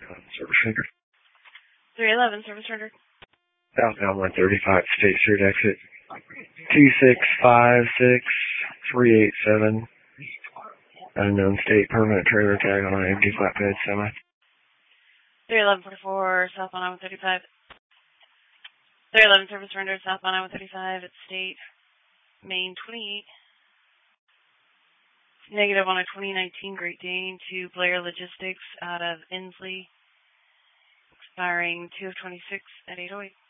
Service center. 311, service rendered. Southbound 135 State Street exit. 2656387. Unknown state permanent trailer tag on an empty flatbed semi. 31144, southbound I-135. 311, service rendered, southbound I-135 at State, Main 28. Negative on a 2019 Great Dane to Blair Logistics out of Inslee, expiring 2 of 26 at 808.